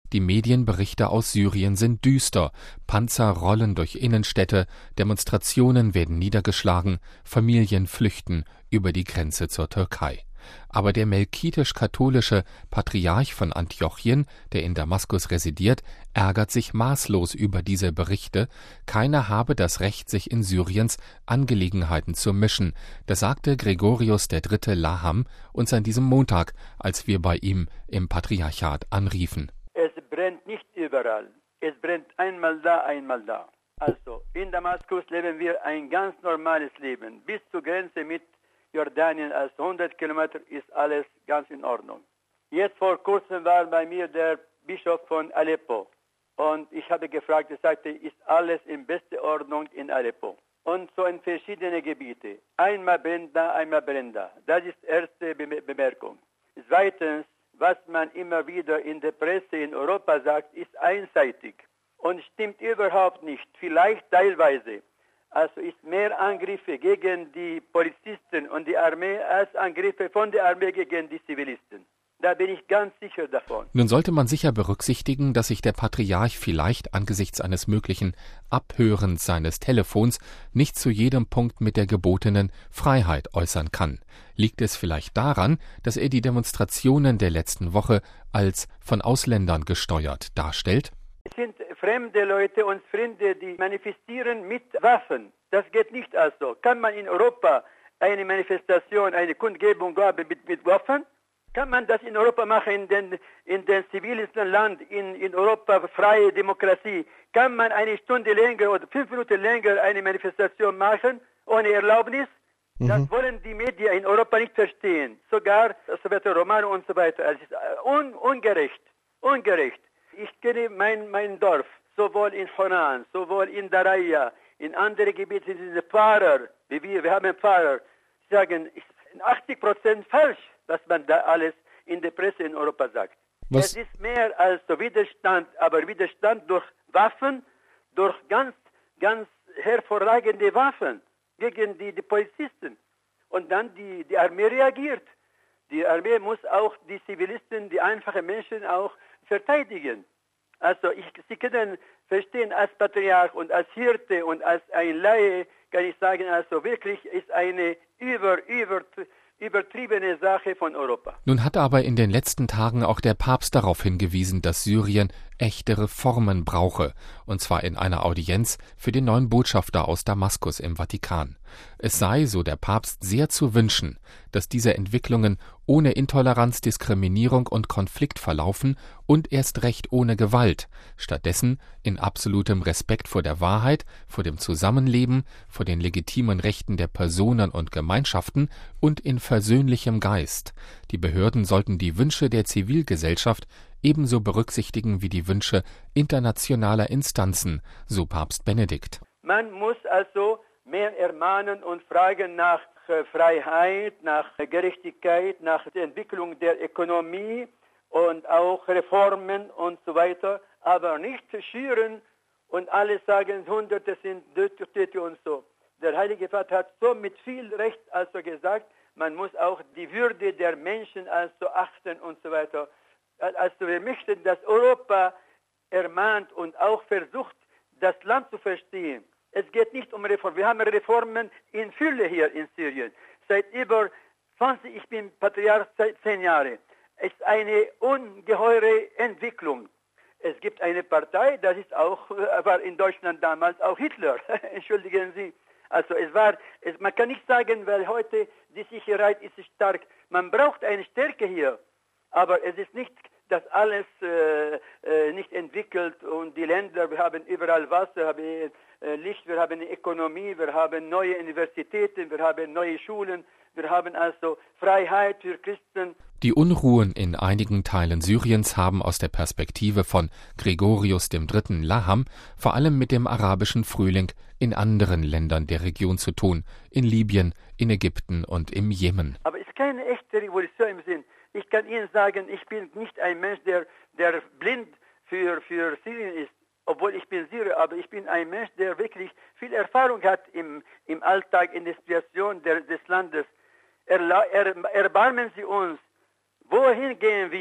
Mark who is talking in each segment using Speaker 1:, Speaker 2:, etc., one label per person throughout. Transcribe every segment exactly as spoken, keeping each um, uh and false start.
Speaker 1: Die Medienberichte aus Syrien sind düster. Panzer rollen durch Innenstädte, Demonstrationen werden niedergeschlagen, Familien flüchten über die Grenze zur Türkei. Aber der melkitisch-katholische Patriarch von Antiochien, der in Damaskus residiert, ärgert sich maßlos über diese Berichte. Keiner habe das Recht, sich in Syriens Angelegenheiten zu mischen. Das sagte Gregorius der Dritte Laham uns an diesem Montag, als wir bei ihm im Patriarchat anriefen.
Speaker 2: Es brennt nicht überall. Es brennt einmal da, einmal da. Also, in Damaskus leben wir ein ganz normales Leben. Bis zur Grenze mit Jordanien, also hundert Kilometer, ist alles ganz in Ordnung. Jetzt vor kurzem war bei mir der Bischof von Aleppo. Und ich habe gefragt, er sagte, ist alles in bester Ordnung in Aleppo. Und so in verschiedene Gebiete. Einmal brennt da, einmal brennt da. Das ist die erste Bemerkung. Zweitens, was man immer wieder in der Presse in Europa sagt, ist einseitig und stimmt überhaupt nicht. Vielleicht teilweise. Also ist mehr Angriffe gegen die Polizisten und die Armee als Angriffe von der Armee gegen die Zivilisten. Da bin ich ganz sicher davon.
Speaker 1: Nun sollte man sicher berücksichtigen, dass sich der Patriarch vielleicht angesichts eines möglichen Abhörens seines Telefons nicht zu jedem Punkt mit der gebotenen Freiheit äußern kann. Liegt es vielleicht daran, dass er die Demonstrationen der letzten Woche als von Ausländern gesteuert darstellt?
Speaker 2: Es sind fremde Leute und Fremde, die manifestieren mit Waffen. Das geht nicht also. Kann man in Europa eine Manifestation, eine Kundgebung haben mit, mit Waffen? Kann man das in Europa machen, in den, in den zivilsten Land, in, in Europa, freie Demokratie? Kann man eine Stunde länger oder fünf Minuten länger eine Manifestation machen, ohne Erlaubnis? Mhm. Das wollen die Medien in Europa nicht verstehen. Sogar Sowjetische Romano und so weiter. Es ist un, ungerecht, ungerecht. Ich kenne mein, mein Dorf, sowohl in Honan, sowohl in Daraya, in anderen Gebieten, diese Pfarrer, wie wir, wir haben Pfarrer, sagen, ist achtzig Prozent falsch, was man da alles in der Presse in Europa sagt. Was? Es ist mehr als so Widerstand, aber Widerstand durch Waffen, durch ganz, ganz hervorragende Waffen gegen die, die Polizisten. Und dann die, die Armee reagiert. Die Armee muss auch die Zivilisten, die einfachen Menschen auch verteidigen. Also ich, Sie können verstehen, als Patriarch und als Hirte und als ein Laie kann ich sagen, also wirklich ist eine über, über, übertriebene Sache von Europa.
Speaker 1: Nun hat aber in den letzten Tagen auch der Papst darauf hingewiesen, dass Syrien echte Reformen brauche, und zwar in einer Audienz für den neuen Botschafter aus Damaskus im Vatikan. Es sei, so der Papst, sehr zu wünschen, dass diese Entwicklungen ohne Intoleranz, Diskriminierung und Konflikt verlaufen und erst recht ohne Gewalt, stattdessen in absolutem Respekt vor der Wahrheit, vor dem Zusammenleben, vor den legitimen Rechten der Personen und Gemeinschaften und in versöhnlichem Geist. Die Behörden sollten die Wünsche der Zivilgesellschaft ebenso berücksichtigen wie die Wünsche internationaler Instanzen, so Papst Benedikt.
Speaker 2: Man muss also mehr ermahnen und fragen nach Freiheit, nach Gerechtigkeit, nach der Entwicklung der Ökonomie und auch Reformen und so weiter, aber nicht schüren und alle sagen, Hunderte sind Töte und so. Der Heilige Vater hat so mit viel Recht also gesagt, man muss auch die Würde der Menschen also achten und so weiter. Also wir möchten, dass Europa ermahnt und auch versucht, das Land zu verstehen. Es geht nicht um Reformen. Wir haben Reformen in Fülle hier in Syrien. Seit über zwanzig, ich bin Patriarch seit zehn Jahren. Es ist eine ungeheure Entwicklung. Es gibt eine Partei, das ist auch, war in Deutschland damals auch Hitler. Entschuldigen Sie. Also es war, es, man kann nicht sagen, weil heute die Sicherheit ist stark. Man braucht eine Stärke hier. Aber es ist nicht, dass alles äh, äh, nicht entwickelt und die Länder, wir haben überall Wasser, wir haben äh, Licht, wir haben Ökonomie, wir haben neue Universitäten, wir haben neue Schulen, wir haben also Freiheit für Christen.
Speaker 1: Die Unruhen in einigen Teilen Syriens haben aus der Perspektive von Gregorius dem Dritten Laham vor allem mit dem arabischen Frühling in anderen Ländern der Region zu tun, in Libyen, in Ägypten und im Jemen.
Speaker 2: Aber es ist keine echte Revolution im Sinn. Ich kann Ihnen sagen, ich bin nicht ein Mensch, der, der blind für, für Syrien ist, obwohl ich bin Syrer, aber ich bin ein Mensch, der wirklich viel Erfahrung hat im, im Alltag, in der Situation der, des Landes. Erla, er, erbarmen Sie uns. Wohin gehen wir?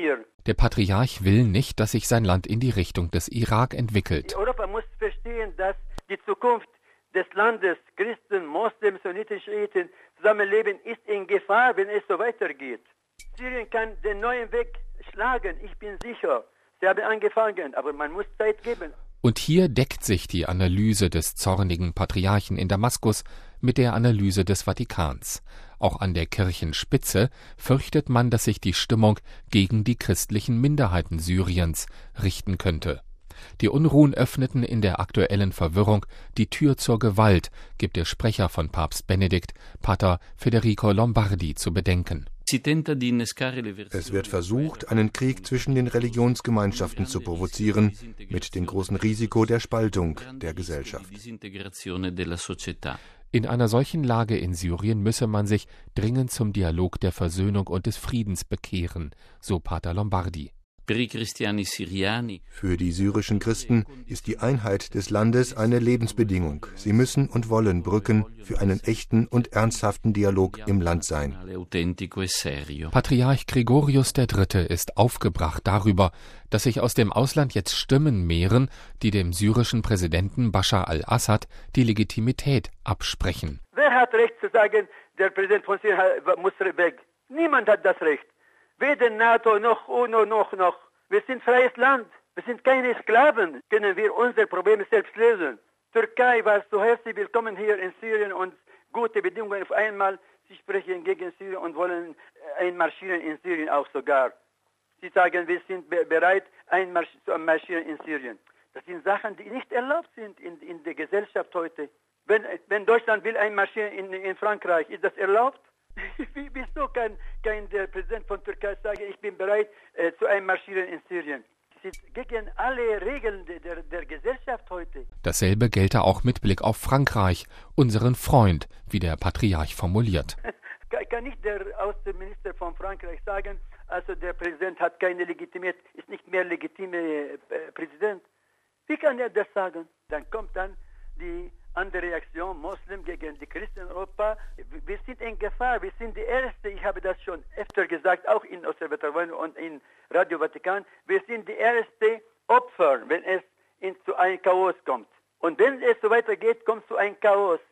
Speaker 1: Der Patriarch will nicht, dass sich sein Land in die Richtung des Irak entwickelt.
Speaker 2: Europa muss verstehen, dass die Zukunft des Landes, Christen, Moslems, Sunniten, Schiiten, Zusammenleben ist in Gefahr, wenn es so weitergeht. Syrien kann den neuen Weg schlagen, ich bin sicher. Sie haben angefangen, aber man muss Zeit geben.
Speaker 1: Und hier deckt sich die Analyse des zornigen Patriarchen in Damaskus mit der Analyse des Vatikans. Auch an der Kirchenspitze fürchtet man, dass sich die Stimmung gegen die christlichen Minderheiten Syriens richten könnte. Die Unruhen öffneten in der aktuellen Verwirrung die Tür zur Gewalt, gibt der Sprecher von Papst Benedikt, Pater Federico Lombardi, zu bedenken.
Speaker 3: Es wird versucht, einen Krieg zwischen den Religionsgemeinschaften zu provozieren, mit dem großen Risiko der Spaltung der Gesellschaft.
Speaker 1: In einer solchen Lage in Syrien müsse man sich dringend zum Dialog der Versöhnung und des Friedens bekehren, so Pater Lombardi.
Speaker 3: Für die syrischen Christen ist die Einheit des Landes eine Lebensbedingung. Sie müssen und wollen Brücken für einen echten und ernsthaften Dialog im Land sein.
Speaker 1: Patriarch Gregorius der Dritte ist aufgebracht darüber, dass sich aus dem Ausland jetzt Stimmen mehren, die dem syrischen Präsidenten Bashar al-Assad die Legitimität absprechen.
Speaker 2: Wer hat Recht zu sagen, der Präsident von Syrien muss weg? Niemand hat das Recht. Weder NATO noch UNO noch noch. Wir sind freies Land. Wir sind keine Sklaven. Können wir unsere Probleme selbst lösen. Türkei war so herzlich willkommen hier in Syrien und gute Bedingungen auf einmal. Sie sprechen gegen Syrien und wollen einmarschieren in Syrien auch sogar. Sie sagen, wir sind be- bereit, einmarschieren in Syrien. Das sind Sachen, die nicht erlaubt sind in, in der Gesellschaft heute. Wenn, wenn Deutschland will einmarschieren in, in Frankreich, ist das erlaubt? Wieso kann, kann der Präsident von Türkei sagen, ich bin bereit äh, zu einmarschieren in Syrien? Das ist gegen alle Regeln der, der Gesellschaft heute.
Speaker 1: Dasselbe gelte auch mit Blick auf Frankreich, unseren Freund, wie der Patriarch formuliert.
Speaker 2: Kann nicht der Außenminister von Frankreich sagen, also der Präsident hat keine Legitimität, ist nicht mehr legitime äh, Präsident? Wie kann er das sagen? Dann kommt dann die andere Reaktion, Moslem gegen die Christen in Europa. Wir sind in Gefahr, wir sind die Erste, ich habe das schon öfter gesagt, auch in Observatorien und in Radio Vatikan, wir sind die erste Opfer, wenn es in, zu einem Chaos kommt. Und wenn es so weitergeht, kommt es zu einem Chaos.